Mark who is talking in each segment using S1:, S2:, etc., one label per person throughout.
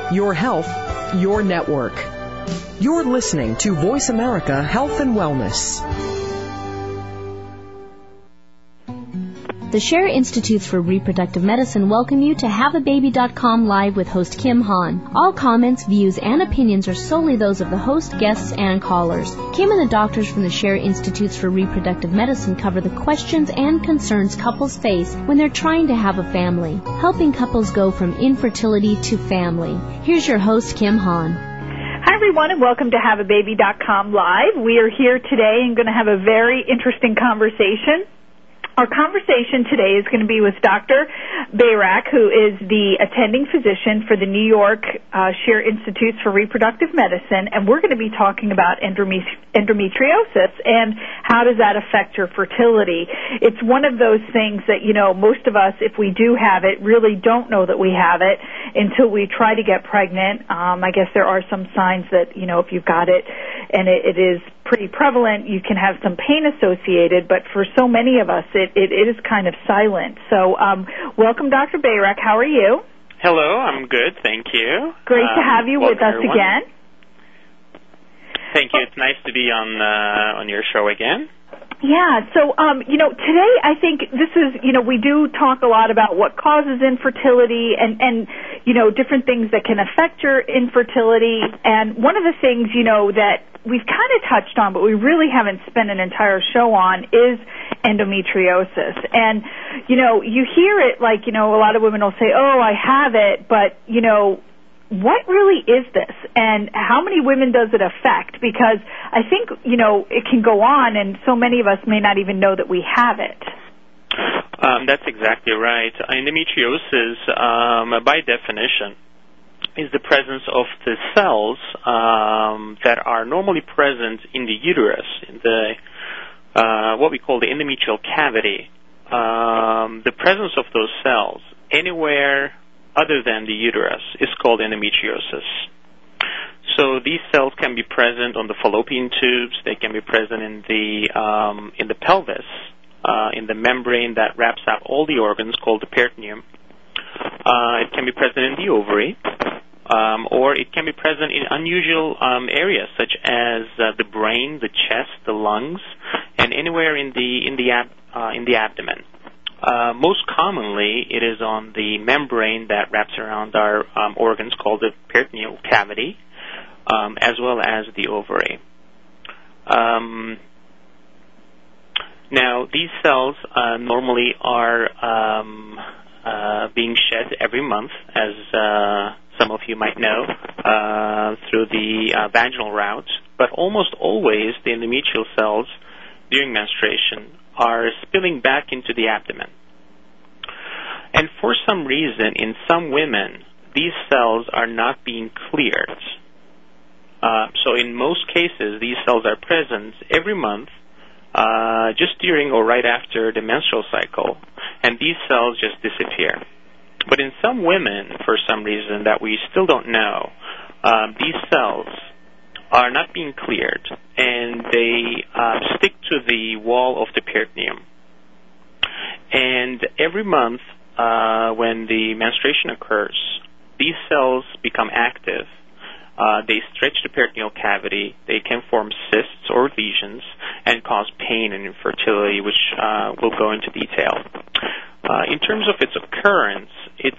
S1: Your health, your network. You're listening to Voice America Health and Wellness.
S2: The Share Institutes for Reproductive Medicine welcome you to HaveABaby.com Live with host Kim Han. All comments, views, and opinions are solely those of the host, guests, and callers. Kim and the doctors from the Share Institutes for Reproductive Medicine cover the questions and concerns couples face when they're trying to have a family, helping couples go from infertility to family. Here's your host, Kim Han.
S3: Hi, everyone, and welcome to HaveABaby.com Live. We are here today and going to have a very interesting conversation. Our conversation today is going to be with Dr. Bayrak, who is the attending physician for the New York Share Institutes for Reproductive Medicine, and we're going to be talking about endometriosis and how does that affect your fertility. It's one of those things that, you know, most of us, if we do have it, really don't know that we have it until we try to get pregnant. I guess there are some signs that, you know, if you've got it and it is pretty prevalent, you can have some pain associated, but for so many of us, it is kind of silent. So welcome, Dr. Bayrak. How are you?
S4: Hello, I'm good, thank you.
S3: Great to have you with us
S4: everyone.
S3: again.
S4: Thank you. It's nice to be on your show again.
S3: Yeah, so, you know, today I think this is, you know, we do talk a lot about what causes infertility and you know, different things that can affect your infertility. And one of the things, you know, that we've kind of touched on, but we really haven't spent an entire show on, is endometriosis. And, you know, you hear it like, you know, a lot of women will say, oh, I have it, but, you know, what really is this, and how many women does it affect? Because I think, you know, it can go on, and so many of us may not even know that we have it.
S4: That's exactly right. Endometriosis, by definition, is the presence of the cells that are normally present in the uterus, in the what we call the endometrial cavity. The presence of those cells anywhere other than the uterus is called endometriosis. So these cells can be present on the fallopian tubes. They can be present in the pelvis, in the membrane that wraps up all the organs called the peritoneum. It can be present in the ovary, or it can be present in unusual areas such as the brain, the chest, the lungs, and anywhere in the abdomen. Most commonly, it is on the membrane that wraps around our organs called the peritoneal cavity, as well as the ovary. Now, these cells normally are being shed every month, as some of you might know, through the vaginal route, but almost always the endometrial cells during menstruation are spilling back into the abdomen. And for some reason, in some women, these cells are not being cleared. So in most cases, these cells are present every month, just during or right after the menstrual cycle, and these cells just disappear. But in some women, for some reason that we still don't know, these cells are not being cleared, and they stick to the wall of the peritoneum. And every month, when the menstruation occurs, these cells become active. They stretch the peritoneal cavity. They can form cysts or lesions and cause pain and infertility, which we'll go into detail. In terms of its occurrence, it's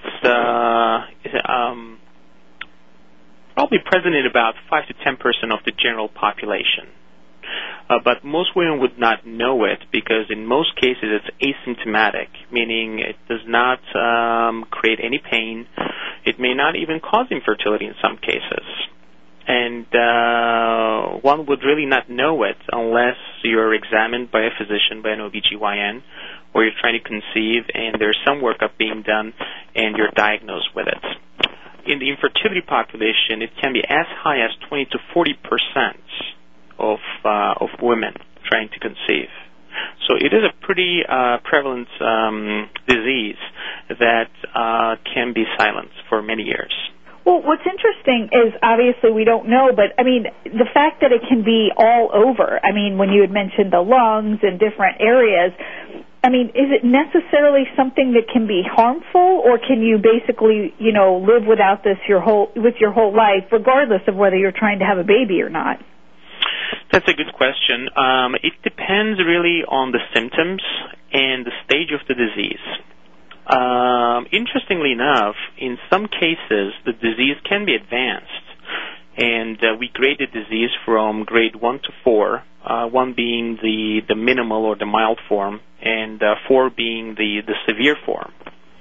S4: probably present in about 5 to 10% of the general population. But most women would not know it because in most cases it's asymptomatic, meaning it does not create any pain. It may not even cause infertility in some cases. And one would really not know it unless you're examined by a physician, by an OBGYN, or you're trying to conceive and there's some workup being done and you're diagnosed with it. In the infertility population, it can be as high as 20 to 40% of women trying to conceive. So it is a pretty prevalent disease that can be silenced for many years.
S3: Well, what's interesting is obviously we don't know, but I mean, the fact that it can be all over. I mean, when you had mentioned the lungs and different areas, I mean, is it necessarily something that can be harmful, or can you basically, live without this with your whole life, regardless of whether you're trying to have a baby or not?
S4: That's a good question. It depends really on the symptoms and the stage of the disease. Interestingly enough, in some cases, the disease can be advanced, and we grade the disease from grade 1 to 4, 1 being the minimal or the mild form, and 4 being the severe form.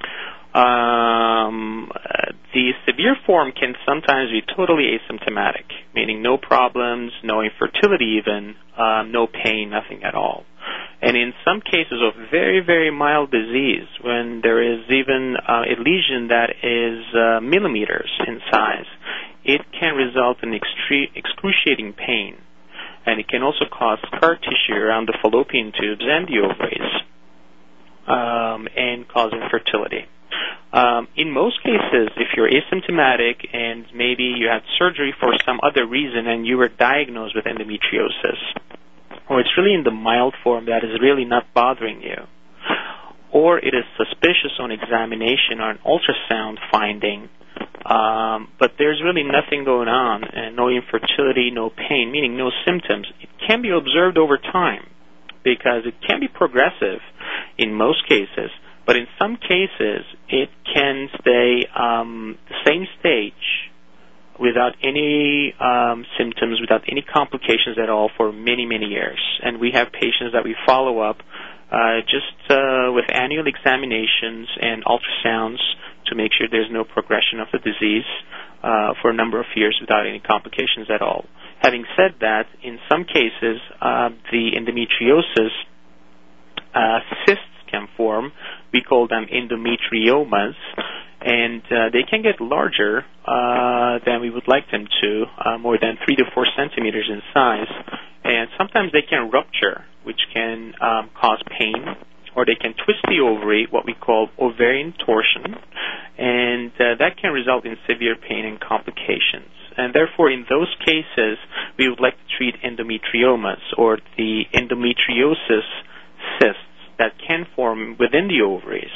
S4: The severe form can sometimes be totally asymptomatic, meaning no problems, no infertility even, no pain, nothing at all. And in some cases of very, very mild disease, when there is even a lesion that is millimeters in size, it can result in excruciating pain. And it can also cause scar tissue around the fallopian tubes and the ovaries, and cause infertility. In most cases, if you're asymptomatic and maybe you had surgery for some other reason and you were diagnosed with endometriosis, or it's really in the mild form that is really not bothering you, or it is suspicious on examination or an ultrasound finding, but there's really nothing going on, and no infertility, no pain, meaning no symptoms, it can be observed over time because it can be progressive in most cases, but in some cases it can stay the same stage without any symptoms, without any complications at all for many, many years. And we have patients that we follow up with annual examinations and ultrasounds to make sure there's no progression of the disease for a number of years without any complications at all. Having said that, in some cases, the endometriosis cysts can form. We call them endometriomas, and they can get larger than we would like them to, more than 3 to 4 centimeters in size. And sometimes they can rupture, which can cause pain, or they can twist the ovary, what we call ovarian torsion, and that can result in severe pain and complications. And therefore, in those cases, we would like to treat endometriomas, or the endometriosis cysts that can form within the ovaries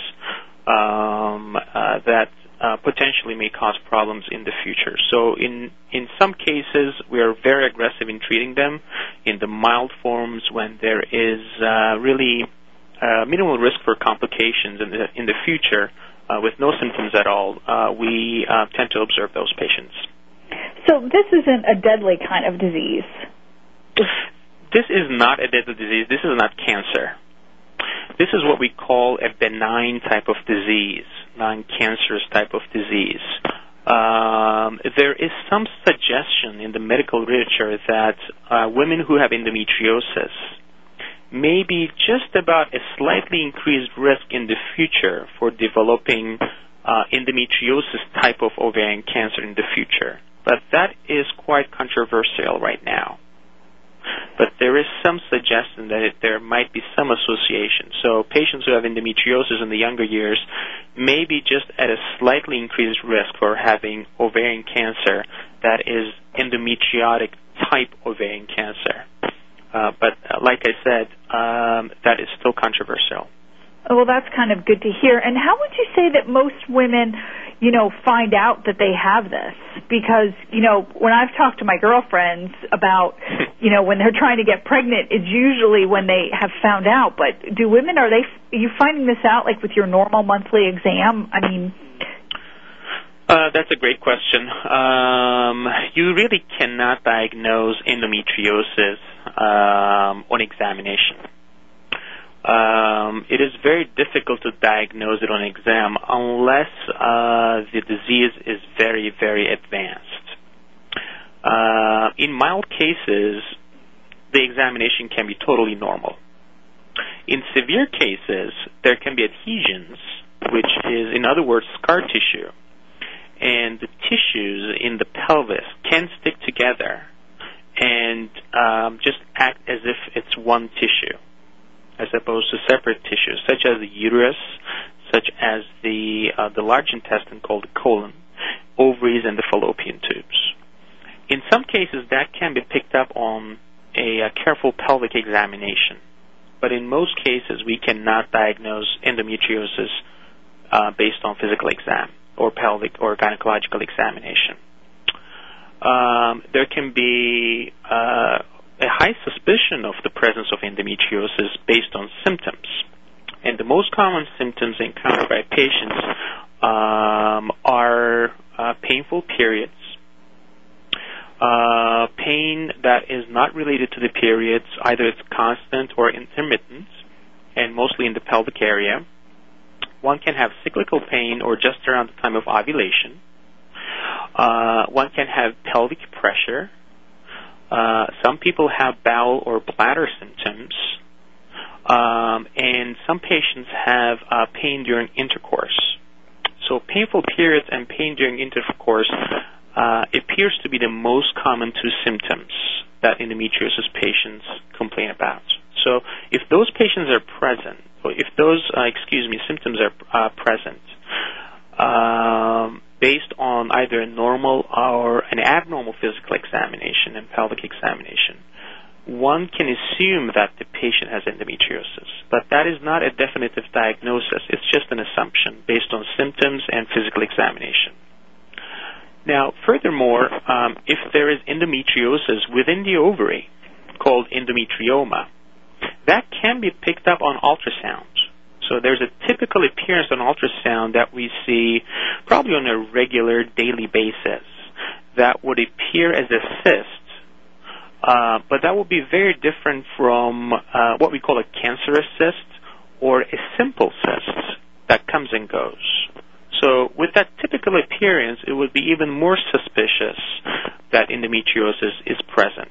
S4: that potentially may cause problems in the future. So in some cases, we are very aggressive in treating them. In the mild forms, when there is really minimal risk for complications in the future with no symptoms at all, we tend to observe those patients.
S3: So this isn't a deadly kind of disease?
S4: This is not a deadly disease. This is not cancer. This is what we call a benign type of disease, non-cancerous type of disease. There is some suggestion in the medical literature that women who have endometriosis may be just about a slightly increased risk in the future for developing endometriosis type of ovarian cancer in the future. But that is quite controversial right now. But there is some suggestion that there might be some association. So patients who have endometriosis in the younger years may be just at a slightly increased risk for having ovarian cancer that is endometriotic type ovarian cancer. But like I said, that is still controversial.
S3: Well, that's kind of good to hear. And how would you say that most women, find out that they have this? Because, when I've talked to my girlfriends about, when they're trying to get pregnant, it's usually when they have found out. But do women, are you finding this out, like, with your normal monthly exam? I mean...
S4: That's a great question. You really cannot diagnose endometriosis on examination. It is very difficult to diagnose it on exam unless the disease is very, very advanced. In mild cases, the examination can be totally normal. In severe cases, there can be adhesions, which is, in other words, scar tissue. And the tissues in the pelvis can stick together and just act as if it's one tissue, as opposed to separate tissues, such as the uterus, such as the large intestine called the colon, ovaries, and the fallopian tubes. In some cases, that can be picked up on a careful pelvic examination. but in most cases we cannot diagnose endometriosis based on physical exam or pelvic or gynecological examination. There can be a high suspicion of the presence of endometriosis based on symptoms. And the most common symptoms encountered by patients are painful periods, pain that is not related to the periods, either it's constant or intermittent, and mostly in the pelvic area. One can have cyclical pain or just around the time of ovulation. One can have pelvic pressure. Some people have bowel or bladder symptoms. And some patients have pain during intercourse. So painful periods and pain during intercourse appears to be the most common two symptoms that endometriosis patients complain about. So if those patients are present, or if those, symptoms are present, based on either a normal or an abnormal physical examination and pelvic examination, one can assume that the patient has endometriosis, but that is not a definitive diagnosis. It's just an assumption based on symptoms and physical examination. Now, furthermore, if there is endometriosis within the ovary, called endometrioma, that can be picked up on ultrasound. So there's a typical appearance on ultrasound that we see probably on a regular daily basis that would appear as a cyst. But that will be very different from what we call a cancerous cyst or a simple cyst that comes and goes. So with that typical appearance, it would be even more suspicious that endometriosis is present.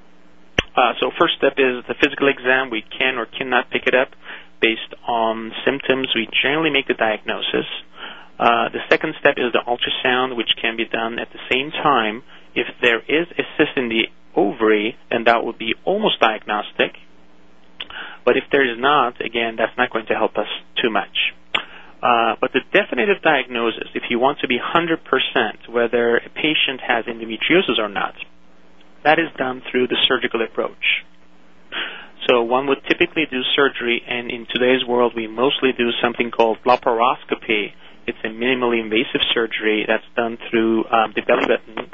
S4: So first step is the physical exam. We can or cannot pick it up based on symptoms. We generally make the diagnosis. The second step is the ultrasound, which can be done at the same time. If there is a cyst in the ovary, then that would be almost diagnostic. But if there is not, again, that's not going to help us too much. But the definitive diagnosis, if you want to be 100% whether a patient has endometriosis or not, that is done through the surgical approach. So one would typically do surgery, and in today's world we mostly do something called laparoscopy. It's a minimally invasive surgery that's done through the belly button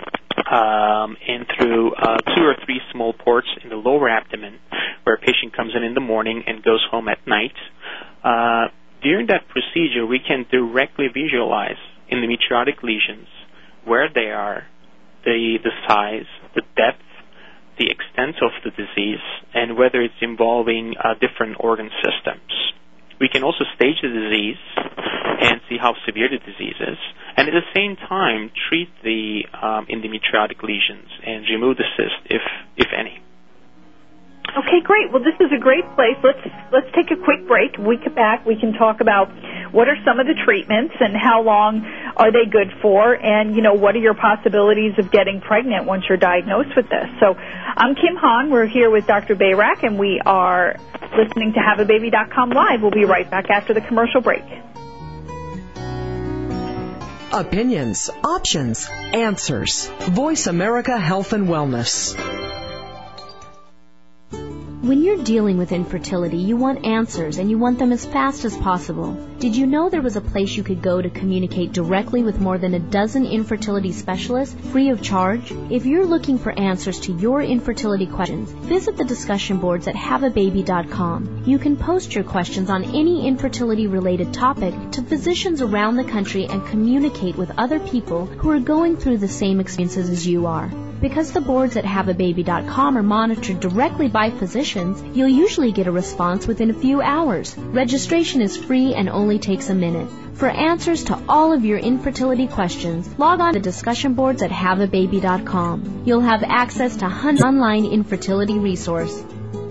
S4: and through 2 or 3 small ports in the lower abdomen, where a patient comes in the morning and goes home at night. During that procedure, we can directly visualize endometriotic lesions, where they are, the size, the depth, the extent of the disease, and whether it's involving different organ systems. We can also stage the disease and see how severe the disease is, and at the same time treat the endometriotic lesions and remove the cyst, if any.
S3: Okay, great. Well, this is a great place. Let's take a quick break. When we come back, we can talk about what are some of the treatments and how long are they good for, and, what are your possibilities of getting pregnant once you're diagnosed with this. So I'm Kim Hahn. We're here with Dr. Bayrak, and we are listening to HaveABaby.com Live. We'll be right back after the commercial break.
S1: Opinions, options, answers. Voice America Health and Wellness.
S2: When you're dealing with infertility, you want answers, and you want them as fast as possible. Did you know there was a place you could go to communicate directly with more than a dozen infertility specialists, free of charge? If you're looking for answers to your infertility questions, visit the discussion boards at HaveABaby.com. You can post your questions on any infertility-related topic to physicians around the country and communicate with other people who are going through the same experiences as you are. Because the boards at HaveABaby.com are monitored directly by physicians, you'll usually get a response within a few hours. Registration is free and only takes a minute. For answers to all of your infertility questions, log on to the discussion boards at HaveABaby.com. You'll have access to hundreds of online infertility resources.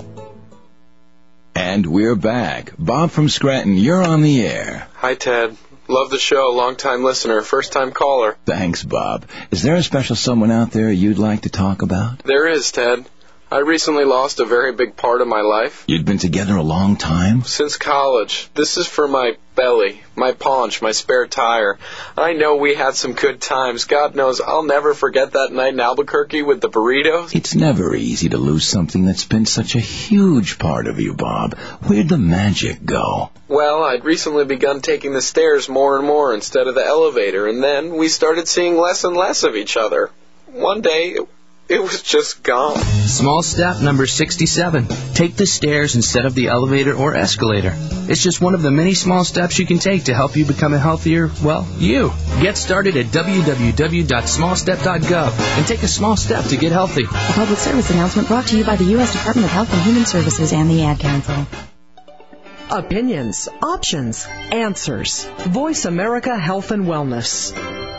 S5: And we're back. Bob from Scranton, you're on the air.
S6: Hi, Ted. Love the show. Long-time listener, first-time caller.
S5: Thanks, Bob. Is there a special someone out there you'd like to talk about?
S6: There is, Ted. I recently lost a very big part of my life.
S5: You'd been together a long time?
S6: Since college. This is for my belly, my paunch, my spare tire. I know we had some good times. God knows I'll never forget that night in Albuquerque with the burritos.
S5: It's never easy to lose something that's been such a huge part of you, Bob. Where'd the magic go?
S6: Well, I'd recently begun taking the stairs more and more instead of the elevator, and then we started seeing less and less of each other. One day, it was just gone.
S7: Small step number 67. Take the stairs instead of the elevator or escalator. It's just one of the many small steps you can take to help you become a healthier, well, you. Get started at www.smallstep.gov and take a small step to get healthy.
S8: A public service announcement brought to you by the U.S. Department of Health and Human Services and the Ad Council.
S1: Opinions, options, answers. Voice America Health and Wellness.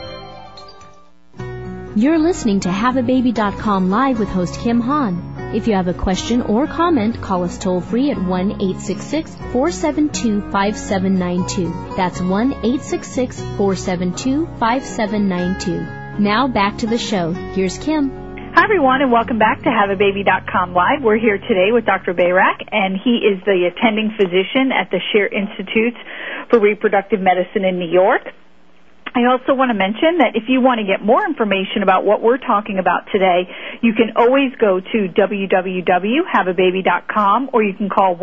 S2: You're listening to HaveABaby.com live with host Kim Han. If you have a question or comment, call us toll-free at 1-866-472-5792. That's 1-866-472-5792. Now back to the show. Here's Kim.
S3: Hi, everyone, and welcome back to HaveABaby.com Live. We're here today with Dr. Bayrak, and he is the attending physician at the Scher Institute for Reproductive Medicine in New York. I also want to mention that if you want to get more information about what we're talking about today, you can always go to www.haveababy.com, or you can call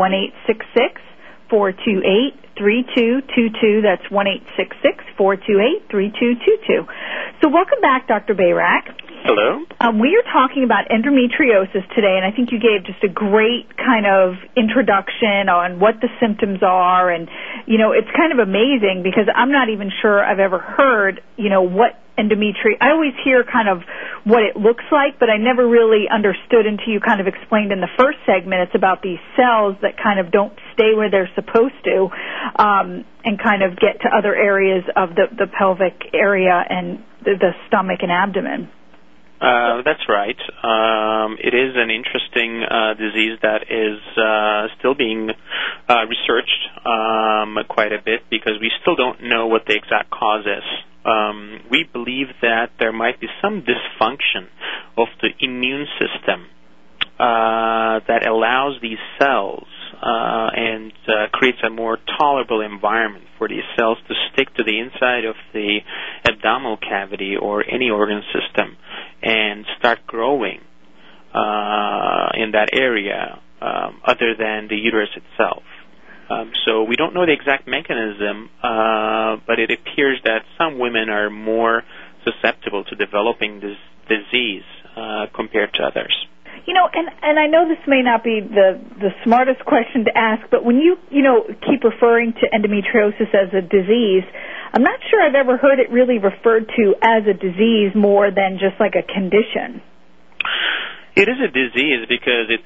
S3: 1-866-428-3222. That's 1-866-428-3222. So welcome back, Dr. Bayrak.
S4: Hello.
S3: We are talking about endometriosis today, and I think you gave just a great kind of introduction on what the symptoms are, and, you know, it's kind of amazing because I'm not even sure I've ever heard, you know, what I always hear kind of what it looks like, but I never really understood until you kind of explained in the first segment. It's about these cells that kind of don't stay where they're supposed to, and kind of get to other areas of the pelvic area and the stomach and abdomen.
S4: That's right. It is an interesting disease that is still being researched quite a bit because we still don't know what the exact cause is. We believe that there might be some dysfunction of the immune system that allows these cells and creates a more tolerable environment for these cells to stick to the inside of the abdominal cavity or any organ system and start growing in that area other than the uterus itself. So we don't know the exact mechanism, but it appears that some women are more susceptible to developing this disease compared to others.
S3: You know, and I know this may not be the smartest question to ask, but when you keep referring to endometriosis as a disease, I'm not sure I've ever heard it really referred to as a disease more than just like a condition.
S4: It is a disease because it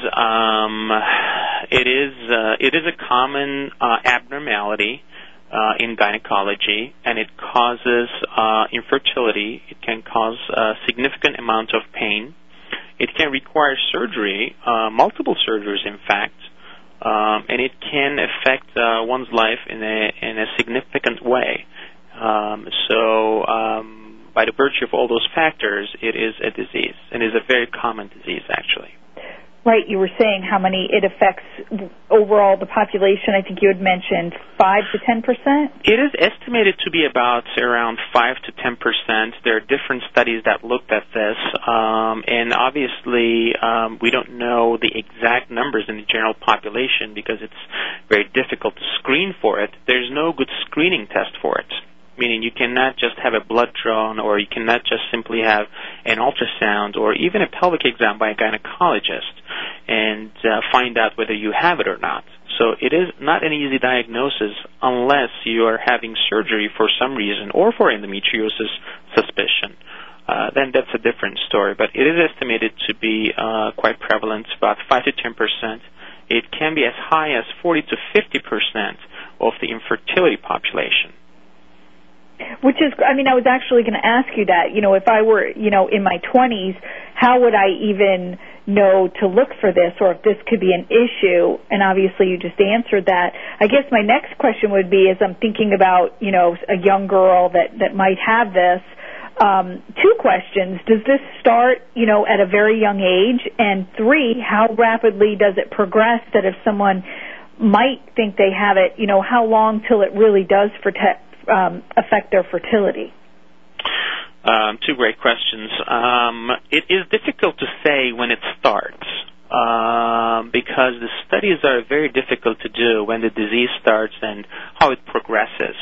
S4: is a common abnormality in gynecology, and it causes infertility. It can cause a significant amount of pain. It can require surgery, multiple surgeries, in fact, and it can affect one's life in a significant way. So, by the virtue of all those factors, it is a disease, and is a very common disease, actually.
S3: Right, you were saying how many it affects overall the population. I think you had mentioned 5 to 10%?
S4: It is estimated to be about around 5 to 10%. There are different studies that looked at this, and obviously we don't know the exact numbers in the general population because it's very difficult to screen for it. There's no good screening test for it. Meaning you cannot just have a blood drawn, or you cannot just simply have an ultrasound or even a pelvic exam by a gynecologist and find out whether you have it or not. So it is not an easy diagnosis unless you are having surgery for some reason or for endometriosis suspicion. Then that's a different story. But it is estimated to be quite prevalent, about 5 to 10%. It can be as high as 40 to 50% of the infertility population.
S3: Which is, I mean, I was actually going to ask you that. You know, if I were, in my 20s, how would I even know to look for this, or if this could be an issue? And obviously you just answered that. I guess my next question would be, as I'm thinking about, a young girl that might have this, 2 questions. Does this start, at a very young age? And 3, how rapidly does it progress that if someone might think they have it, how long till it really does affect their fertility?
S4: 2 great questions. It is difficult to say when it starts because the studies are very difficult to do when the disease starts and how it progresses.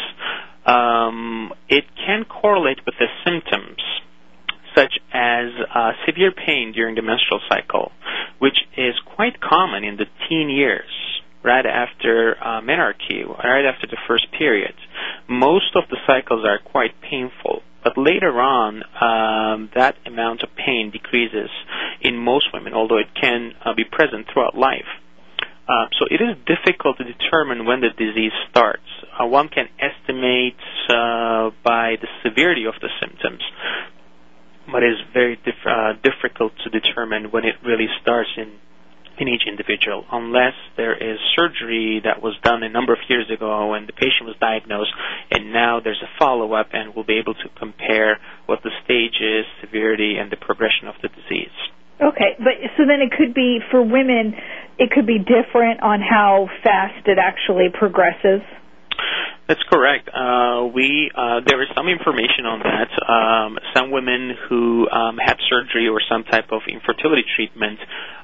S4: It can correlate with the symptoms, such as severe pain during the menstrual cycle, which is quite common in the teen years, right after menarche, right after the first period. Most of the cycles are quite painful, but later on, that amount of pain decreases in most women, although it can be present throughout life. So it is difficult to determine when the disease starts. One can estimate by the severity of the symptoms, but it is very difficult to determine when it really starts in each individual, unless there is surgery that was done a number of years ago when the patient was diagnosed, and now there's a follow-up, and we'll be able to compare what the stage is, severity, and the progression of the disease.
S3: Okay, but so then it could be, for women, it could be different on how fast it actually progresses?
S4: That's correct. There is some information on that. Some women who had surgery or some type of infertility treatment,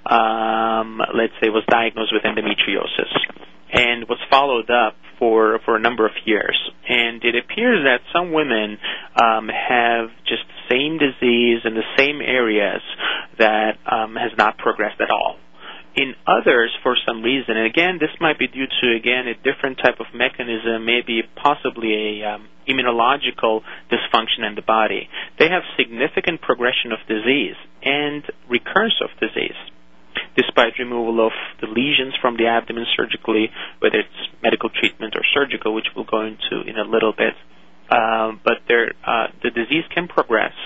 S4: let's say, was diagnosed with endometriosis and was followed up for a number of years. And it appears that some women have just the same disease in the same areas that has not progressed at all. In others, for some reason, and again, this might be due to, again, a different type of mechanism, maybe possibly a immunological dysfunction in the body. They have significant progression of disease and recurrence of disease, despite removal of the lesions from the abdomen surgically, whether it's medical treatment or surgical, which we'll go into in a little bit. But the disease can progress,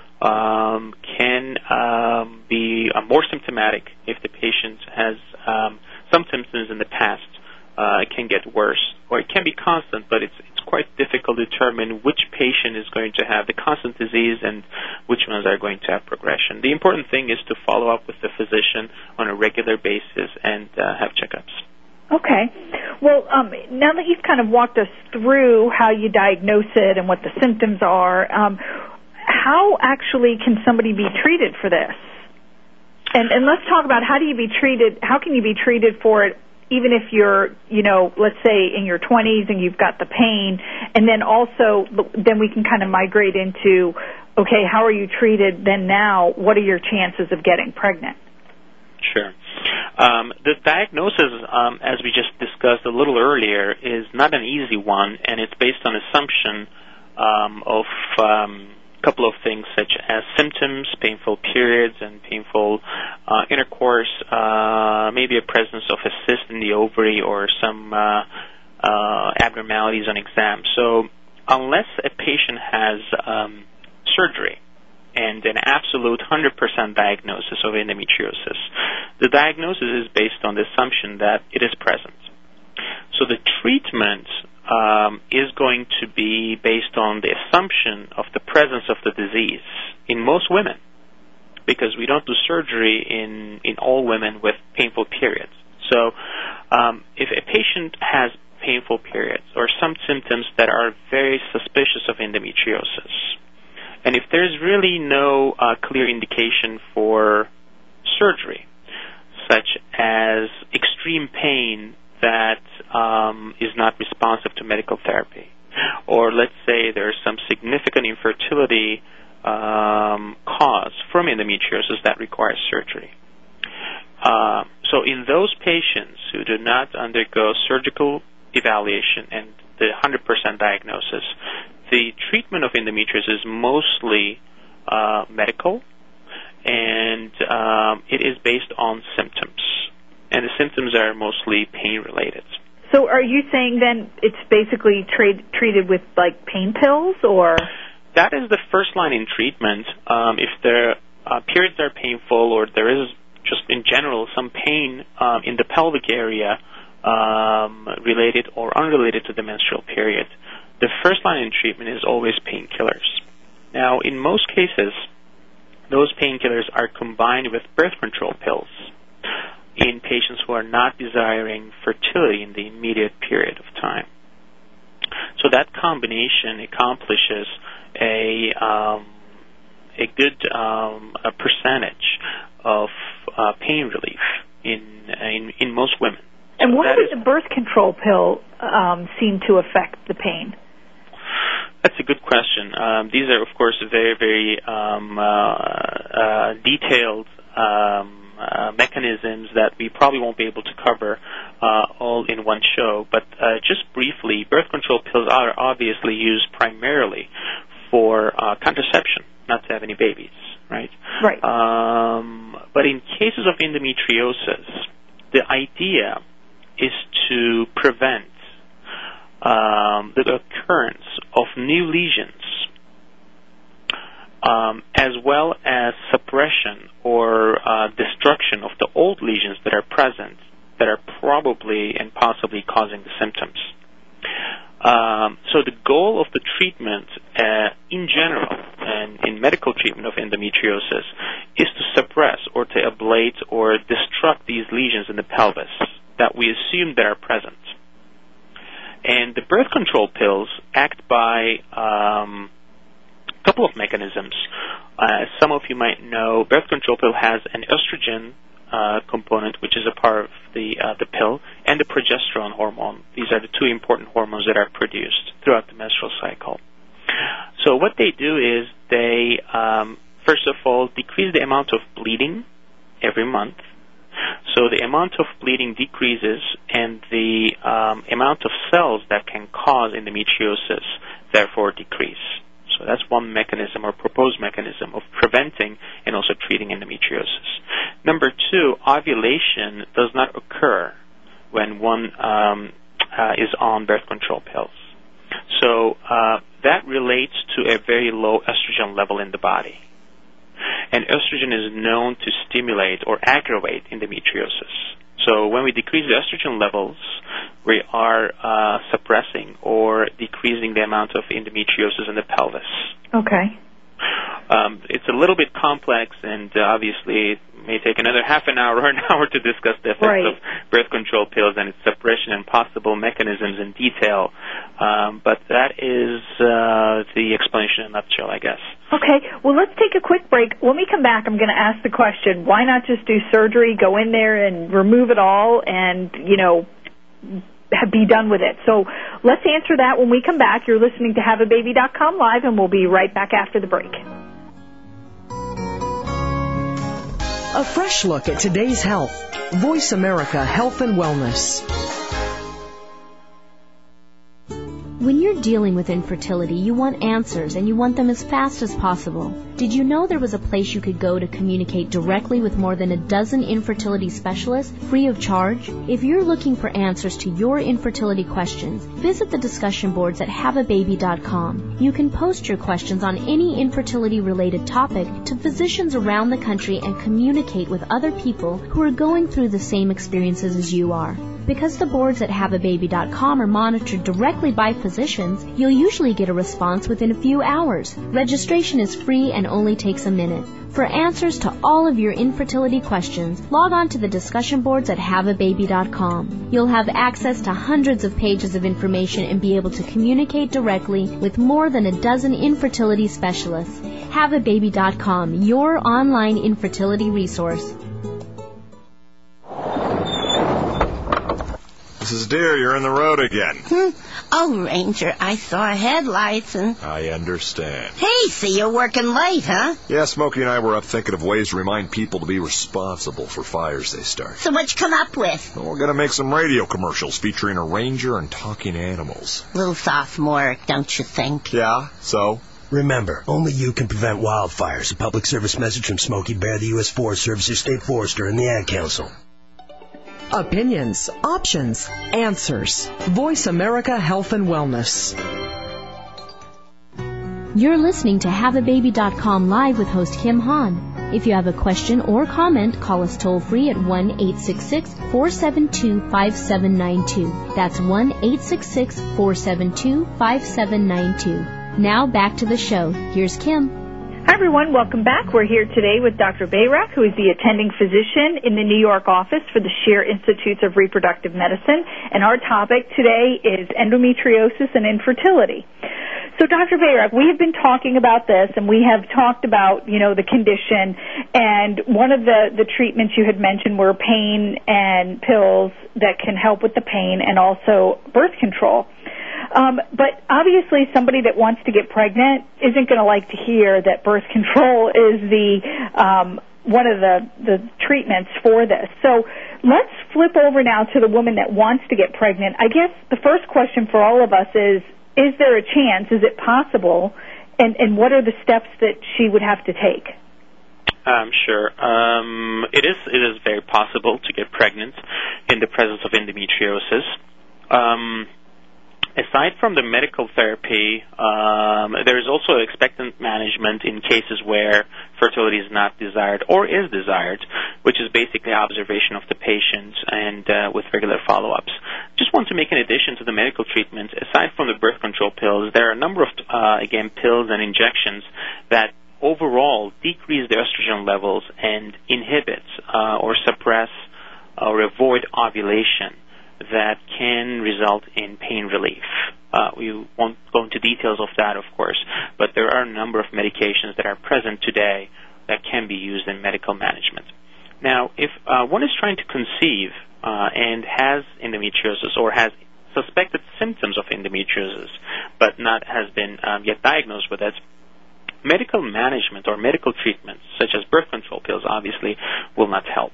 S4: can be more symptomatic if the patient has some symptoms in the past. It can get worse, or it can be constant, but it's quite difficult to determine which patient is going to have the constant disease and which ones are going to have progression. The important thing is to follow up with the physician on a regular basis and have checkups.
S3: Okay. Well, now that you've kind of walked us through how you diagnose it and what the symptoms are, how actually can somebody be treated for this? And let's talk about how can you be treated for it even if you're, let's say in your 20s and you've got the pain, and then also, then we can kind of migrate into, okay, how are you treated then now? What are your chances of getting pregnant?
S4: Sure. The diagnosis, as we just discussed a little earlier, is not an easy one, and it's based on assumption of a couple of things such as symptoms, painful periods, and painful intercourse, maybe a presence of a cyst in the ovary or some abnormalities on exam. So unless a patient has surgery and an absolute 100% diagnosis of endometriosis, the diagnosis is based on the assumption that it is present. So the treatment is going to be based on the assumption of the presence of the disease in most women, because we don't do surgery in all women with painful periods. So if a patient has painful periods or some symptoms that are very suspicious of endometriosis, and if there's really no clear indication for surgery, such as extreme pain that is not responsive to medical therapy, or let's say there's some significant infertility cause from endometriosis that requires surgery. So in those patients who do not undergo surgical evaluation and the 100% diagnosis, the treatment of endometriosis is mostly medical, and it is based on symptoms. And the symptoms are mostly pain-related.
S3: So are you saying then it's basically treated with, like, pain pills, or?
S4: That is the first line in treatment. If the periods are painful, or there is just in general some pain in the pelvic area related or unrelated to the menstrual period, the first line in treatment is always painkillers. Now, in most cases, those painkillers are combined with birth control pills in patients who are not desiring fertility in the immediate period of time. So that combination accomplishes a good percentage of pain relief in most women.
S3: And why would the birth control pill seem to affect the pain?
S4: That's a good question. These are, of course, very, very detailed mechanisms that we probably won't be able to cover all in one show. But just briefly, birth control pills are obviously used primarily for contraception, not to have any babies, right?
S3: Right.
S4: But in cases of endometriosis, the idea is to prevent the occurrence of new lesions, as well as suppression or destruction of the old lesions that are present, that are probably and possibly causing the symptoms. So the goal of the treatment in general and in medical treatment of endometriosis is to suppress or to ablate or destruct these lesions in the pelvis that we assume that are present. And the birth control pills act by a couple of mechanisms. As some of you might know, birth control pill has an estrogen component, which is a part of the pill, and the progesterone hormone. These are the two important hormones that are produced throughout the menstrual cycle. So what they do is they, first of all, decrease the amount of bleeding every month. So the amount of bleeding decreases, and the amount of cells that can cause endometriosis therefore decrease. So that's one mechanism or proposed mechanism of preventing and also treating endometriosis. Number two, ovulation does not occur when one is on birth control pills. So that relates to a very low estrogen level in the body. And estrogen is known to stimulate or aggravate endometriosis. So when we decrease the estrogen levels, we are suppressing or decreasing the amount of endometriosis in the pelvis.
S3: Okay.
S4: It's a little bit complex, and obviously it may take another half an hour or an hour to discuss the effects of birth control pills and its suppression and possible mechanisms in detail. But that is the explanation in a nutshell, I guess.
S3: Okay. Well, let's take a quick break. When we come back, I'm going to ask the question, why not just do surgery, go in there and remove it all and, be done with it? So let's answer that when we come back. You're listening to HaveABaby.com Live, and we'll be right back after the break.
S1: A fresh look at today's health. Voice America Health and Wellness.
S2: When you're dealing with infertility, you want answers, and you want them as fast as possible. Did you know there was a place you could go to communicate directly with more than a dozen infertility specialists, free of charge? If you're looking for answers to your infertility questions, visit the discussion boards at haveababy.com. You can post your questions on any infertility-related topic to physicians around the country and communicate with other people who are going through the same experiences as you are. Because the boards at haveababy.com are monitored directly by physicians, you'll usually get a response within a few hours. Registration is free and only takes a minute. For answers to all of your infertility questions, log on to the discussion boards at haveababy.com. You'll have access to hundreds of pages of information and be able to communicate directly with more than a dozen infertility specialists. Haveababy.com, your online infertility resource.
S9: Mrs. Deere, you're in the road again.
S10: Oh, Ranger, I saw headlights and...
S9: I understand.
S10: Hey, see, you're working late, huh?
S9: Yeah, Smokey and I were up thinking of ways to remind people to be responsible for fires they start.
S10: So what you come up with?
S9: Well, we're going to make some radio commercials featuring a ranger and talking animals.
S10: A little sophomoric, don't you think?
S9: Yeah, so?
S11: Remember, only you can prevent wildfires. A public service message from Smokey Bear, the U.S. Forest Service, your state forester, and the Ad Council.
S1: Opinions, options, answers. Voice America Health and Wellness.
S2: You're listening to HaveABaby.com Live with host Kim Hahn. If you have a question or comment, call us toll-free at 1-866-472-5792. That's 1-866-472-5792. Now back to the show. Here's Kim.
S3: Hi, everyone. Welcome back. We're here today with Dr. Bayrak, who is the attending physician in the New York office for the Scheer Institutes of Reproductive Medicine. And our topic today is endometriosis and infertility. So, Dr. Bayrak, we have been talking about this, and we have talked about, the condition. And one of the treatments you had mentioned were pain and pills that can help with the pain, and also birth control. But obviously somebody that wants to get pregnant isn't going to like to hear that birth control is one of the treatments for this. So let's flip over now to the woman that wants to get pregnant. I guess the first question for all of us is there a chance? Is it possible? And what are the steps that she would have to take?
S4: Sure. It is very possible to get pregnant in the presence of endometriosis. Aside from the medical therapy, there is also expectant management in cases where fertility is not desired or is desired, which is basically observation of the patient and with regular follow-ups. Just want to make an addition to the medical treatment. Aside from the birth control pills, there are a number of, pills and injections that overall decrease the estrogen levels and inhibit or suppress or avoid ovulation that can result in pain relief. We won't go into details of that, of course, but there are a number of medications that are present today that can be used in medical management. Now, if one is trying to conceive and has endometriosis or has suspected symptoms of endometriosis but has been yet diagnosed with it, medical management or medical treatments, such as birth control pills, obviously, will not help.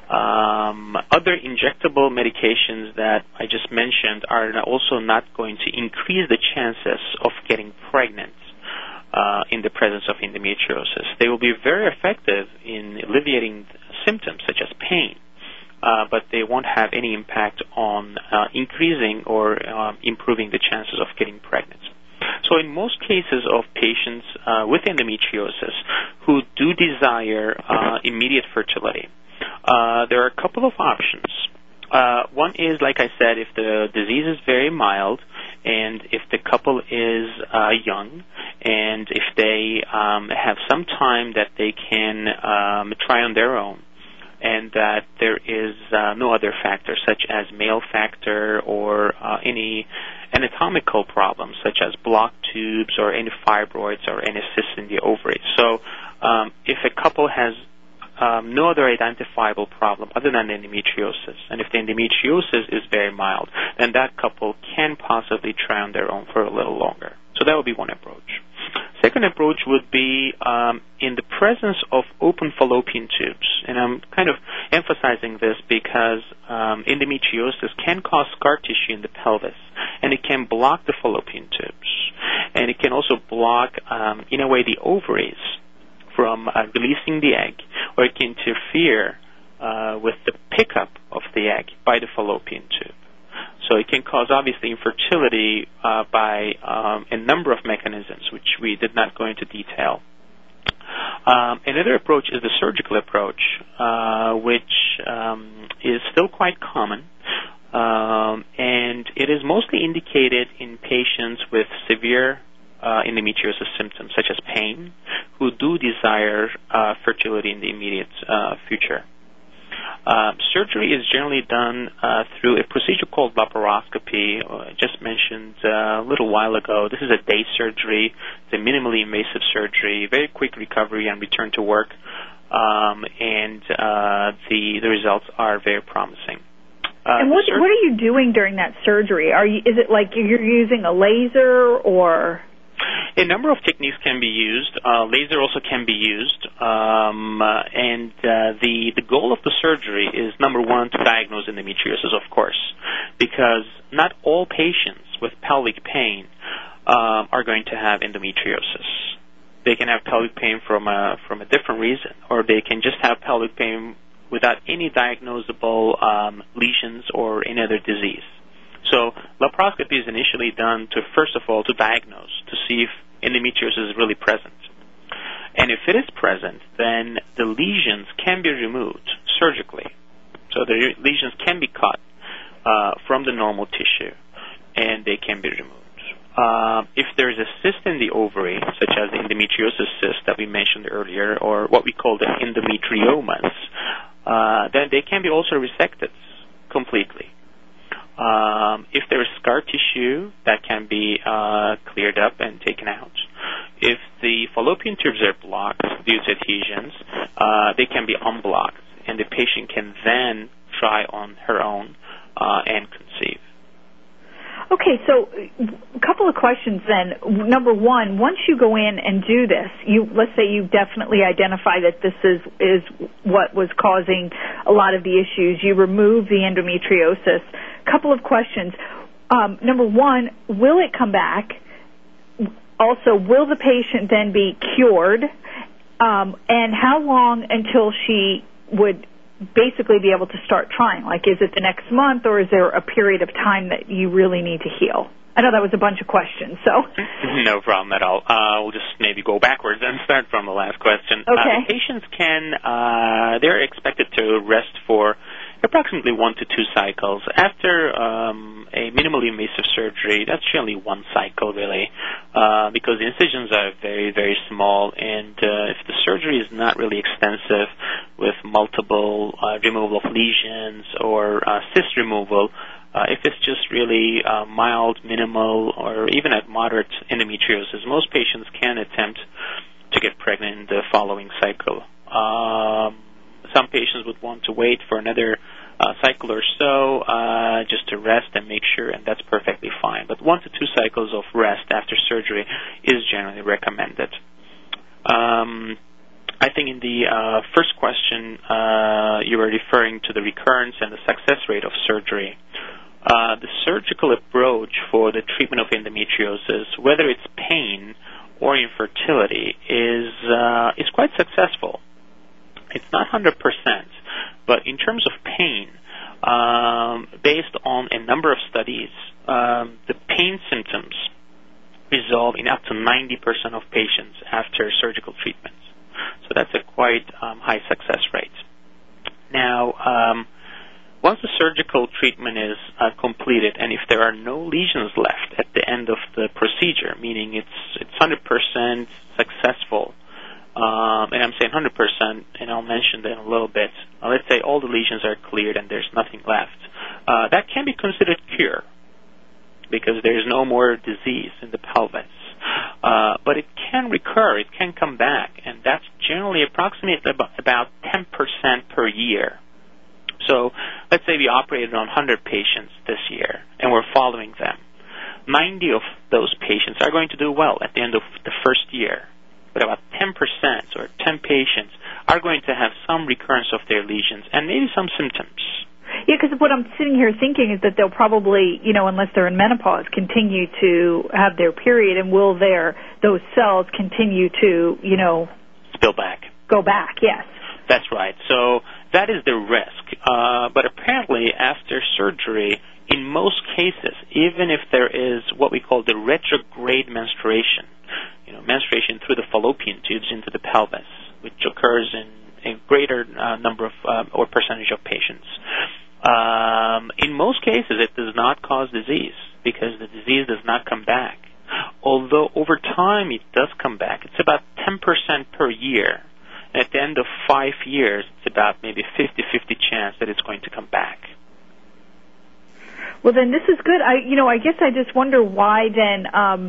S4: Other injectable medications that I just mentioned are also not going to increase the chances of getting pregnant in the presence of endometriosis. They will be very effective in alleviating symptoms such as pain, but they won't have any impact on increasing or improving the chances of getting pregnant. So in most cases of patients with endometriosis who do desire immediate fertility, there are a couple of options. One is, like I said, if the disease is very mild and if the couple is young and if they have some time that they can try on their own, and that there is no other factor such as male factor or any anatomical problems such as blocked tubes or any fibroids or any cysts in the ovaries. So if a couple has no other identifiable problem other than endometriosis, and if the endometriosis is very mild, then that couple can possibly try on their own for a little longer. So that would be one approach. Second approach would be in the presence of open fallopian tubes. And I'm kind of emphasizing this because endometriosis can cause scar tissue in the pelvis, and it can block the fallopian tubes. And it can also block, in a way, the ovaries from releasing the egg, or it can interfere with the pickup of the egg by the fallopian tube. So it can cause, obviously, infertility by a number of mechanisms, which we did not go into detail. Another approach is the surgical approach, which is still quite common, and it is mostly indicated in patients with severe endometriosis symptoms, such as pain, who do desire fertility in the immediate future. Surgery is generally done through a procedure called laparoscopy. I just mentioned a little while ago. This is a day surgery. It's a minimally invasive surgery, very quick recovery and return to work, and the results are very promising.
S3: And what are you doing during that surgery? Is it like you're using a laser or?
S4: A number of techniques can be used. Laser also can be used, and the goal of the surgery is, number one, to diagnose endometriosis, of course, because not all patients with pelvic pain are going to have endometriosis. They can have pelvic pain from a different reason, or they can just have pelvic pain without any diagnosable lesions or any other disease. So laparoscopy is initially done to, first of all, to diagnose, to see if endometriosis is really present. And if it is present, then the lesions can be removed surgically. So the lesions can be cut from the normal tissue, and they can be removed. If there's a cyst in the ovary, such as the endometriosis cyst that we mentioned earlier, or what we call the endometriomas, then they can be also resected completely. If there is scar tissue, that can be cleared up and taken out. If the fallopian tubes are blocked due to adhesions, they can be unblocked, and the patient can then try on her own and conceive.
S3: Okay, so a couple of questions then. Number one, once you go in and do this, let's say you definitely identify that this is what was causing a lot of the issues. You remove the endometriosis. Couple of questions. Number one, will it come back? Also, will the patient then be cured? And how long until she would basically be able to start trying? Like, is it the next month, or is there a period of time that you really need to heal? I know that was a bunch of questions, so.
S4: No problem at all. We'll just maybe go backwards and start from the last question.
S3: Okay.
S4: Patients they're expected to rest for approximately 1 to 2 cycles. After a minimally invasive surgery, that's generally 1 cycle, really, because the incisions are very, very small, and if the surgery is not really extensive with multiple removal of lesions or cyst removal, if it's just really mild, minimal, or even at moderate endometriosis, most patients can attempt to get pregnant in the following cycle. Some patients would want to wait for another cycle or so just to rest and make sure, and that's perfectly fine. But 1 to 2 cycles of rest after surgery is generally recommended. I think in the first question you were referring to the recurrence and the success rate of surgery. The surgical approach for the treatment of endometriosis, whether it's pain or infertility, is quite successful. It's not 100%, but in terms of pain, based on a number of studies, the pain symptoms resolve in up to 90% of patients after surgical treatments. So that's a quite high success rate. Now, once the surgical treatment is completed, and if there are no lesions left at the end of the procedure, meaning it's 100% successful, and I'm saying 100%, and I'll mention that in a little bit. Let's say all the lesions are cleared and there's nothing left. That can be considered cure because there's no more disease in the pelvis. But it can recur, it can come back, and that's generally approximately about 10% per year. So let's say we operated on 100 patients this year, and we're following them. 90 of those patients are going to do well at the end of the first year, but about 10% or 10 patients are going to have some recurrence of their lesions and maybe some symptoms.
S3: Yeah, because what I'm sitting here thinking is that they'll probably, unless they're in menopause, continue to have their period, and will those cells continue to,
S4: spill back?
S3: Go back, yes.
S4: That's right. So that is the risk. But apparently after surgery, in most cases, even if there is what we call the retrograde menstruation, menstruation through the fallopian tubes into the pelvis, which occurs in a greater number of or percentage of patients. In most cases, it does not cause disease because the disease does not come back. Although over time it does come back. It's about 10% per year. And at the end of 5 years, it's about maybe 50-50 chance that it's going to come back.
S3: Well, then this is good. I guess I just wonder why then.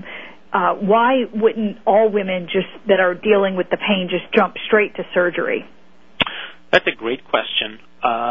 S3: Why wouldn't all women that are dealing with the pain just jump straight to surgery?
S4: That's a great question.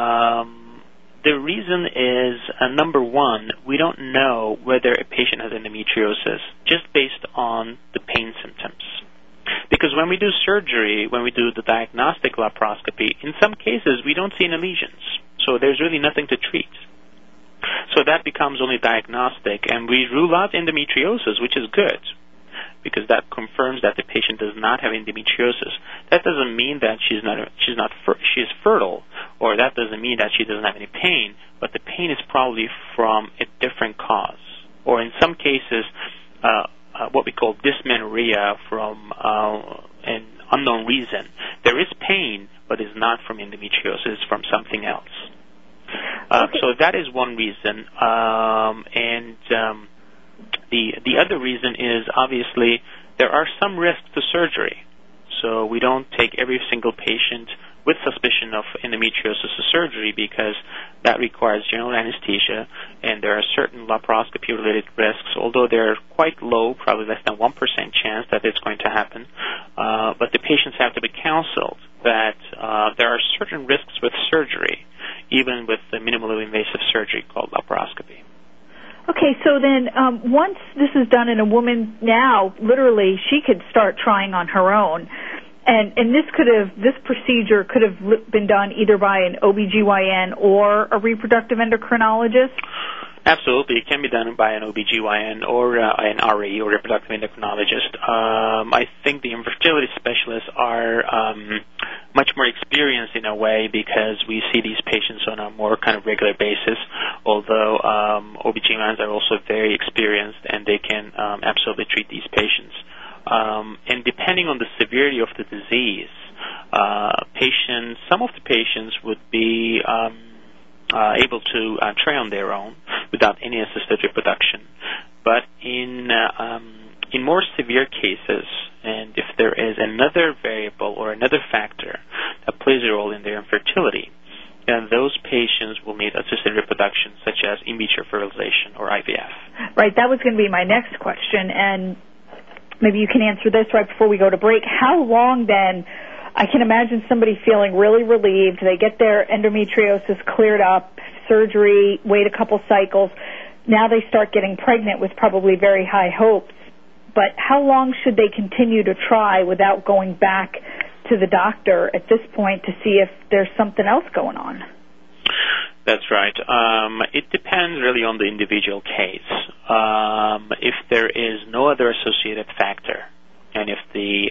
S4: The reason is, number one, we don't know whether a patient has endometriosis just based on the pain symptoms. Because when we do surgery, when we do the diagnostic laparoscopy, in some cases we don't see any lesions. So there's really nothing to treat. So that becomes only diagnostic, and we rule out endometriosis, which is good, because that confirms that the patient does not have endometriosis. That doesn't mean that she's fertile, or that doesn't mean that she doesn't have any pain, but the pain is probably from a different cause, or in some cases, what we call dysmenorrhea from an unknown reason. There is pain, but it's not from endometriosis; it's from something else. So that is one reason, and The other reason is obviously there are some risks to surgery. So we don't take every single patient with suspicion of endometriosis to surgery because that requires general anesthesia, and there are certain laparoscopy-related risks, although they're quite low, probably less than 1% chance that it's going to happen. But the patients have to be counseled that there are certain risks with surgery, even with the minimally invasive surgery called laparoscopy.
S3: Okay, so then once this is done in a woman now, literally she could start trying on her own. And this procedure could have been done either by an OBGYN or a reproductive endocrinologist?
S4: Absolutely. It can be done by an OBGYN or an RE, or reproductive endocrinologist. I think the infertility specialists are much more experienced in a way because we see these patients on a more kind of regular basis, although OBGYNs are also very experienced and they can absolutely treat these patients. And depending on the severity of the disease, some of the patients would be able to try on their own without any assisted reproduction. But in more severe cases, and if there is another variable or another factor that plays a role in their infertility, then those patients will need assisted reproduction, such as in vitro fertilization or IVF.
S3: Right, that was going to be my next question, and maybe you can answer this right before we go to break. How long then? I can imagine somebody feeling really relieved. They get their endometriosis cleared up, surgery, wait a couple cycles. Now they start getting pregnant with probably very high hopes. But how long should they continue to try without going back to the doctor at this point to see if there's something else going on?
S4: That's right. It depends really on the individual case. If there is no other associated factor, and if the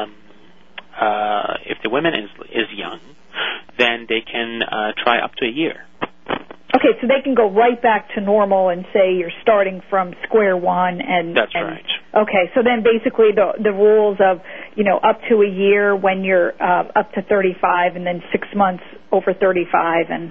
S4: woman is young, then they can try up to a year.
S3: Okay, so they can go right back to normal and say you're starting from square one.
S4: That's right.
S3: Okay, so then basically the rules of, up to a year when you're up to 35, and then 6 months over 35, and...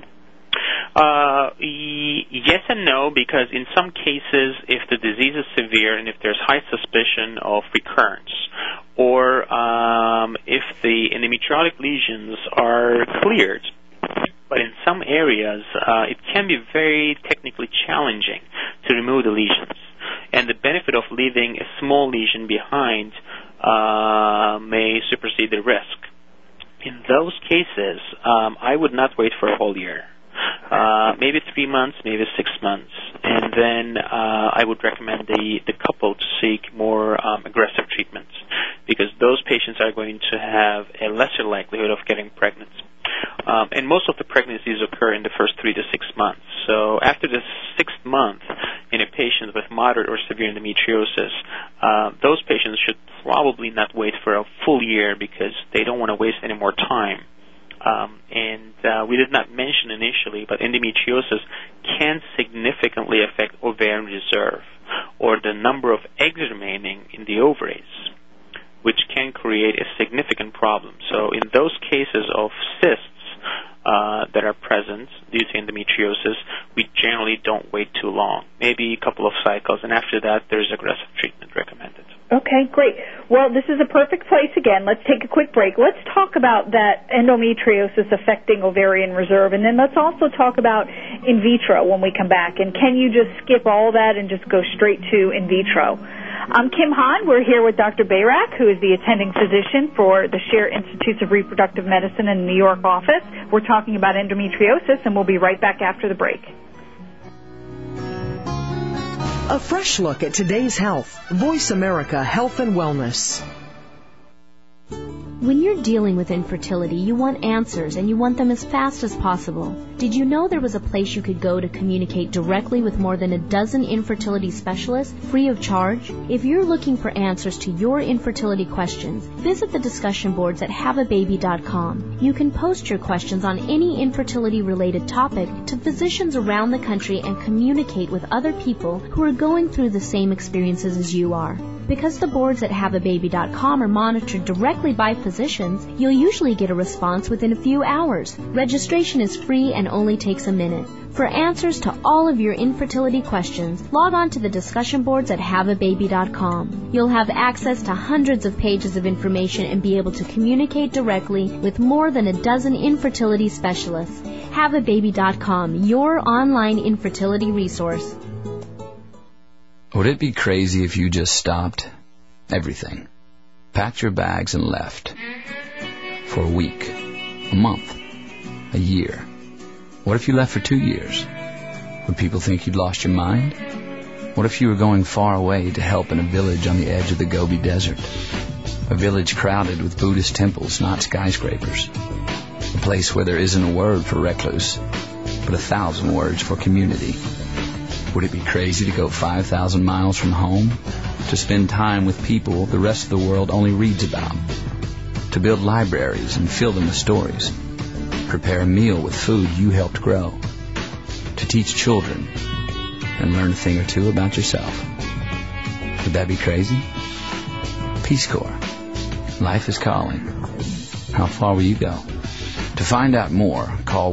S4: Yes and no, because in some cases, if the disease is severe and if there's high suspicion of recurrence, or if the endometriotic lesions are cleared, but in some areas it can be very technically challenging to remove the lesions. And the benefit of leaving a small lesion behind may supersede the risk. In those cases, I would not wait for a whole year. Maybe 3 months, maybe 6 months, and then I would recommend the couple to seek more aggressive treatments, because those patients are going to have a lesser likelihood of getting pregnant. And most of the pregnancies occur in the first 3 to 6 months. So after the 6th month in a patient with moderate or severe endometriosis, those patients should probably not wait for a full year because they don't want to waste any more time. And we did not mention initially, but endometriosis can significantly affect ovarian reserve, or the number of eggs remaining in the ovaries, which can create a significant problem. So in those cases of cysts that are present due to endometriosis, we generally don't wait too long, maybe a couple of cycles, and after that there's aggressive treatment recommended.
S3: Okay, great. Well, this is a perfect place again. Let's take a quick break. Let's talk about that endometriosis affecting ovarian reserve, and then let's also talk about in vitro when we come back. And can you just skip all that and just go straight to in vitro? I'm Kim Hahn. We're here with Dr. Bayrak, who is the attending physician for the Scher Institutes of Reproductive Medicine in the New York office. We're talking about endometriosis, and we'll be right back after the break.
S1: A fresh look at today's health. Voice America Health and Wellness.
S2: When you're dealing with infertility, you want answers, and you want them as fast as possible. Did you know there was a place you could go to communicate directly with more than a dozen infertility specialists, free of charge? If you're looking for answers to your infertility questions, visit the discussion boards at haveababy.com. You can post your questions on any infertility-related topic to physicians around the country and communicate with other people who are going through the same experiences as you are. Because the boards at haveababy.com are monitored directly by physicians, you'll usually get a response within a few hours. Registration is free and only takes a minute. For answers to all of your infertility questions, log on to the discussion boards at haveababy.com. You'll have access to hundreds of pages of information and be able to communicate directly with more than a dozen infertility specialists. Haveababy.com, your online infertility resource.
S7: Would it be crazy if you just stopped everything, packed your bags and left for a week, a month, a year? What if you left for 2 years? Would people think you'd lost your mind? What if you were going far away to help in a village on the edge of the Gobi Desert? A village crowded with Buddhist temples, not skyscrapers. A place where there isn't a word for recluse, but 1,000 words for community. Would it be crazy to go 5,000 miles from home? To spend time with people the rest of the world only reads about? To build libraries and fill them with stories? Prepare a meal with food you helped grow? To teach children and learn a thing or two about yourself? Would that be crazy? Peace Corps. Life is calling. How far will you go? To find out more, call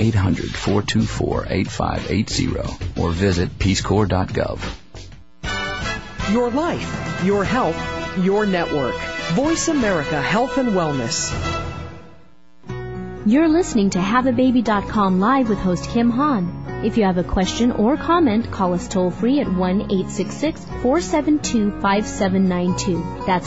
S7: 1-800-424-8580 or visit peacecorps.gov.
S1: Your life, your health, your network. Voice America Health and Wellness.
S2: You're listening to haveababy.com live with host Kim Han. If you have a question or comment, call us toll-free at 1-866-472-5792. That's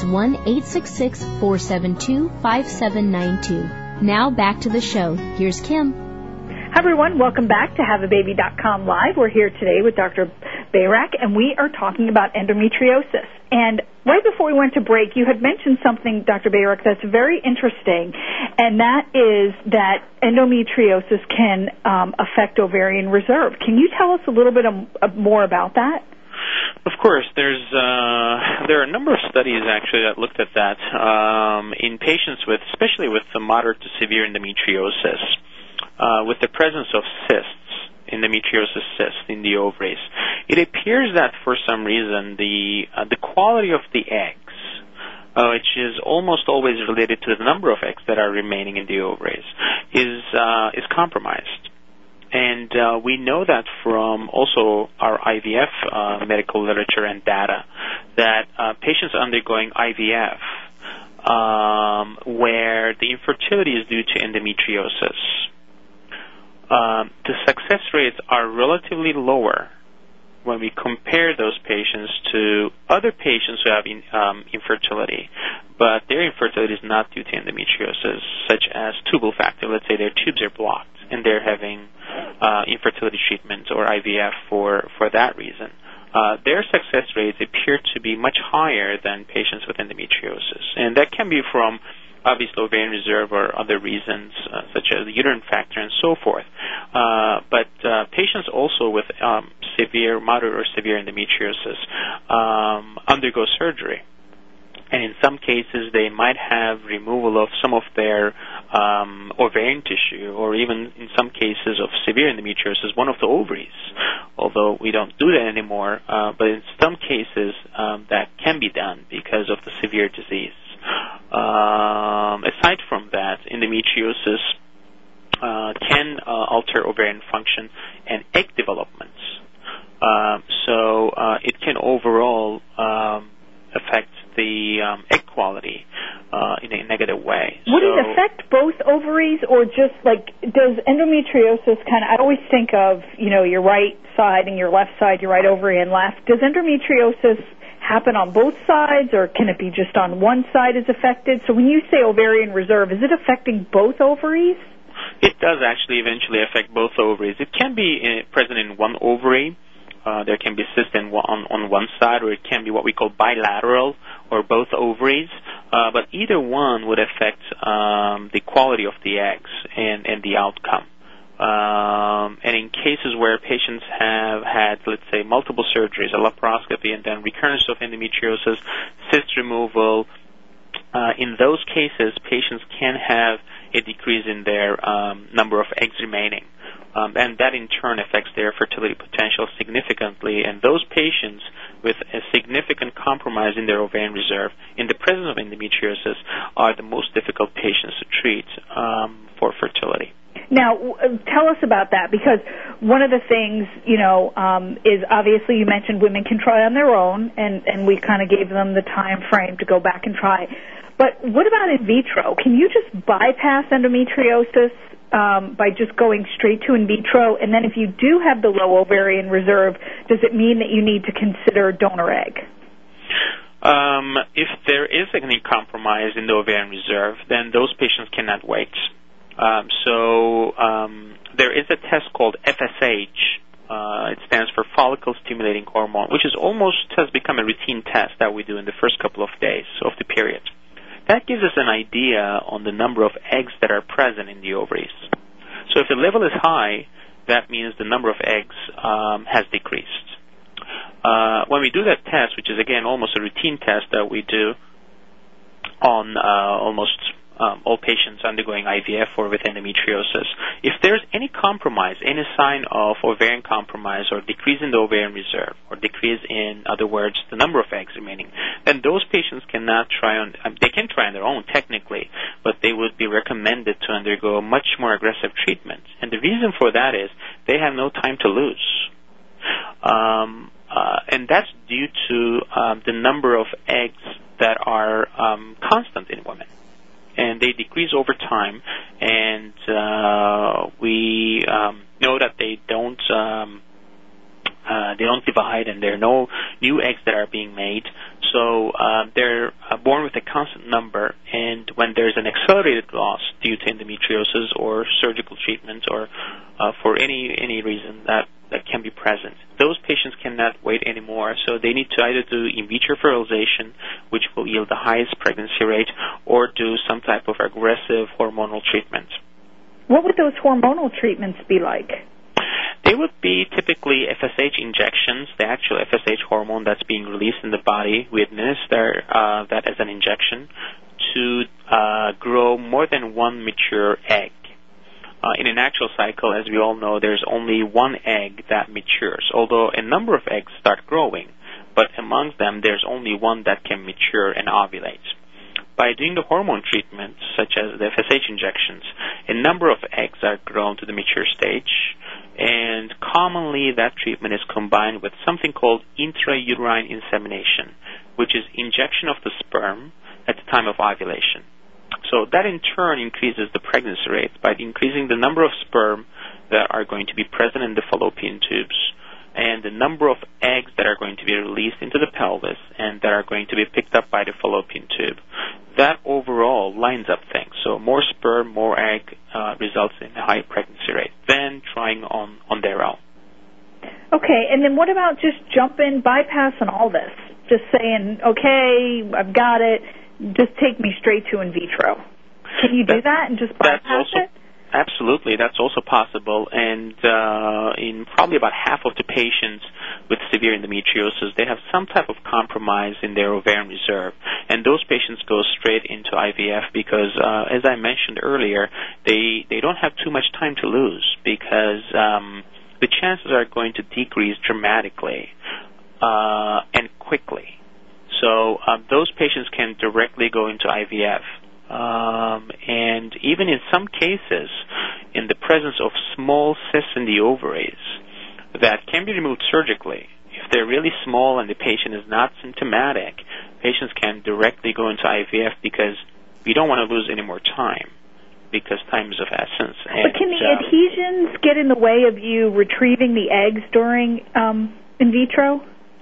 S2: 1-866-472-5792. Now back to the show. Here's Kim.
S3: Hi, everyone. Welcome back to haveababy.com live. We're here today with Dr. Bayrak, and we are talking about endometriosis. And right before we went to break, you had mentioned something, Dr. Bayrak, that's very interesting, and that is that endometriosis can affect ovarian reserve. Can you tell us a little bit more about that?
S4: Of course, there are a number of studies actually that looked at that in patients with, especially with the moderate to severe endometriosis, with the presence of cysts, endometriosis cysts in the ovaries. It appears that for some reason the quality of the eggs, which is almost always related to the number of eggs that are remaining in the ovaries, is compromised. And we know that from also our IVF medical literature and data that patients undergoing IVF where the infertility is due to endometriosis, the success rates are relatively lower when we compare those patients to other patients who have infertility, but their infertility is not due to endometriosis, such as tubal factor. Let's say their tubes are blocked and they're having infertility treatment or IVF for that reason. Their success rates appear to be much higher than patients with endometriosis. And that can be from obviously ovarian reserve or other reasons such as the uterine factor and so forth. But patients also with severe, moderate or severe endometriosis undergo surgery. And in some cases, they might have removal of some of their ovarian tissue, or even in some cases of severe endometriosis, one of the ovaries, although we don't do that anymore. But in some cases, that can be done because of the severe disease. Aside from that, endometriosis can alter ovarian function and egg development. So it can overall affect the egg quality in a negative way.
S3: Would it affect both ovaries, or just like, does endometriosis I always think of, your right side and your left side, your right ovary and left. Does endometriosis happen on both sides, or can it be just on one side is affected? So when you say ovarian reserve, is it affecting both ovaries?
S4: It does actually eventually affect both ovaries. It can be present in one ovary. There can be cyst on one side, or it can be what we call bilateral, or both ovaries. But either one would affect the quality of the eggs and the outcome. And in cases where patients have had, let's say, multiple surgeries, a laparoscopy, and then recurrence of endometriosis, cyst removal, in those cases, patients can have a decrease in their number of eggs remaining. and that in turn affects their fertility potential significantly. And those patients with a significant compromise in their ovarian reserve in the presence of endometriosis are the most difficult patients to treat for fertility.
S3: Now, tell us about that, because one of the things, is obviously you mentioned women can try on their own, and we kind of gave them the time frame to go back and try. But what about in vitro? Can you just bypass endometriosis by just going straight to in vitro? And then if you do have the low ovarian reserve, does it mean that you need to consider donor egg?
S4: If there is any compromise in the ovarian reserve, then those patients cannot wait. There is a test called FSH. It stands for follicle stimulating hormone, which has become a routine test that we do in the first couple of days of the period. That gives us an idea on the number of eggs that are present in the ovaries. So if the level is high, that means the number of eggs has decreased. When we do that test, which is again almost a routine test that we do on almost all patients undergoing IVF or with endometriosis, if there's any compromise, any sign of ovarian compromise or decrease in the ovarian reserve, or decrease in other words, the number of eggs remaining, then those patients cannot try on, they can try on their own technically, but they would be recommended to undergo much more aggressive treatment. And the reason for that is they have no time to lose. And that's due to the number of eggs that are constant in women. And they decrease over time, and we know that they don't divide, and there are no new eggs that are being made. So they're born with a constant number, and when there's an accelerated loss due to endometriosis or surgical treatment or for any reason that can be present, those patients cannot wait anymore. So they need to either do in vitro fertilization, which will yield the highest pregnancy rate, or do some type of aggressive hormonal treatment.
S3: What would those hormonal treatments be like?
S4: They would be typically FSH injections, the actual FSH hormone that's being released in the body. We administer that as an injection to grow more than one mature egg. In a natural cycle, as we all know, there's only one egg that matures, although a number of eggs start growing, but among them there's only one that can mature and ovulate. By doing the hormone treatments, such as the FSH injections, a number of eggs are grown to the mature stage, and commonly that treatment is combined with something called intrauterine insemination, which is injection of the sperm at the time of ovulation. So that in turn increases the pregnancy rate by increasing the number of sperm that are going to be present in the fallopian tubes and the number of eggs that are going to be released into the pelvis and that are going to be picked up by the fallopian tube. That overall lines up things. So more sperm, more egg results in a higher pregnancy rate than trying on their own.
S3: Okay, and then what about just jumping, bypassing all this? Just saying, okay, I've got it. Just take me straight to in vitro. Can you do that and just bypass it?
S4: Absolutely, that's also possible. And in probably about half of the patients with severe endometriosis, they have some type of compromise in their ovarian reserve. And those patients go straight into IVF because, as I mentioned earlier, they don't have too much time to lose because the chances are going to decrease dramatically and quickly. So those patients can directly go into IVF. And even in some cases, in the presence of small cysts in the ovaries that can be removed surgically, if they're really small and the patient is not symptomatic, patients can directly go into IVF because we don't want to lose any more time because time is of essence.
S3: But can the adhesions get in the way of you retrieving the eggs during in vitro?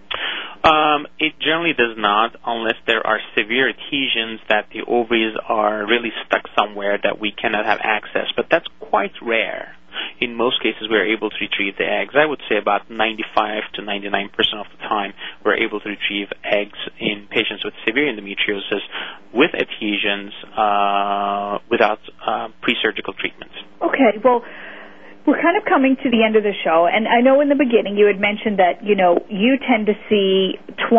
S4: It generally does not unless there are severe adhesions that the ovaries are really stuck somewhere that we cannot have access. But that's quite rare. In most cases, we're able to retrieve the eggs. I would say about 95 to 99% of the time, we're able to retrieve eggs in patients with severe endometriosis with adhesions without pre-surgical treatments.
S3: Okay, well, we're kind of coming to the end of the show, and I know in the beginning you had mentioned that, you tend to see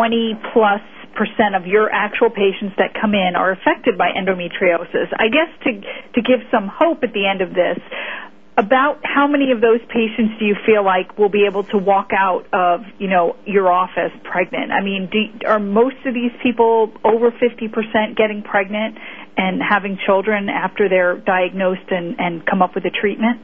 S3: 20+% of your actual patients that come in are affected by endometriosis. I guess to give some hope at the end of this, About how many of those patients do you feel like will be able to walk out of, your office pregnant? I mean, are most of these people over 50% getting pregnant and having children after they're diagnosed and come up with a treatment?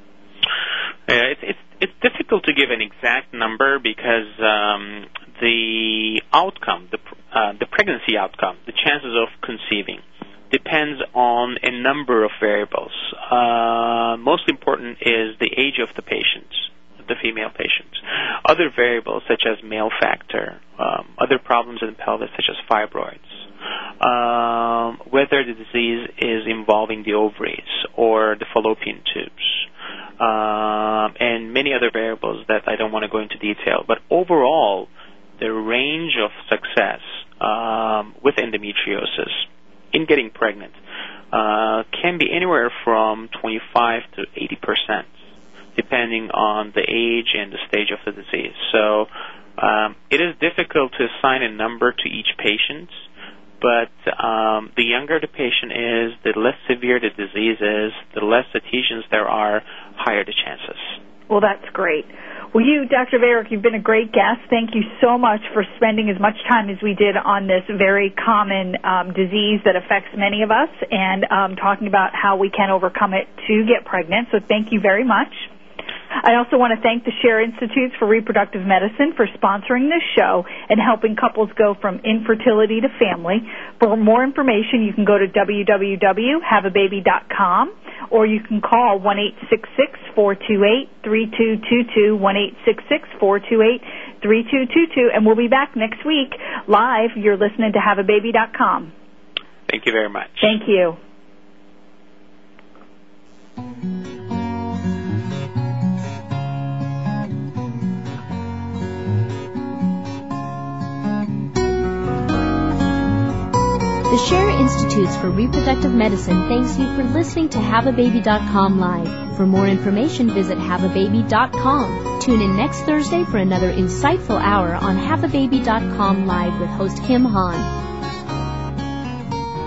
S4: It's difficult to give an exact number because the outcome, the pregnancy outcome, the chances of conceiving, depends on a number of variables. Most important is the age of the patient, the female patient. Other variables such as male factor, other problems in the pelvis such as fibroids, whether the disease is involving the ovaries or the fallopian tubes, and many other variables that I don't want to go into detail. But overall, the range of success with endometriosis in getting pregnant can be anywhere from 25 to 80%, depending on the age and the stage of the disease. So it is difficult to assign a number to each patient, but the younger the patient is, the less severe the disease is, the less adhesions there are, higher the chances.
S3: Well, that's great. Well, you, Dr. Bayrak, you've been a great guest. Thank you so much for spending as much time as we did on this very common disease that affects many of us and talking about how we can overcome it to get pregnant. So thank you very much. I also want to thank the Scher Institutes for Reproductive Medicine for sponsoring this show and helping couples go from infertility to family. For more information, you can go to www.haveababy.com or you can call 1-866-428-3222, 1-866-428-3222, and we'll be back next week live. You're listening to HaveABaby.com.
S4: Thank you very much.
S3: Thank you.
S2: The Scher Institutes for Reproductive Medicine thanks you for listening to HaveABaby.com Live. For more information, visit HaveABaby.com. Tune in next Thursday for another insightful hour on HaveABaby.com Live with host Kim Hahn.